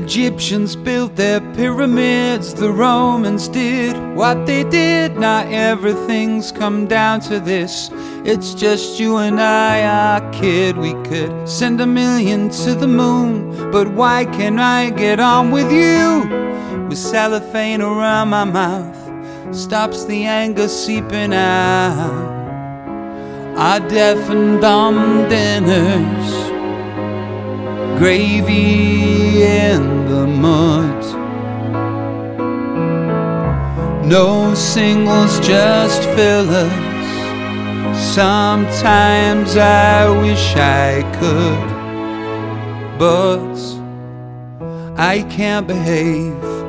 Egyptians built their pyramids, the Romans did what they did. Now everything's come down to this. It's just you and I, our kid. We could send 1 million to the moon, but why can't I get on with you? With cellophane around my mouth stops the anger seeping out. Our deaf and dumb dinners, gravy in the mud. No singles, just fillers. Sometimes I wish I could, but I can't behave.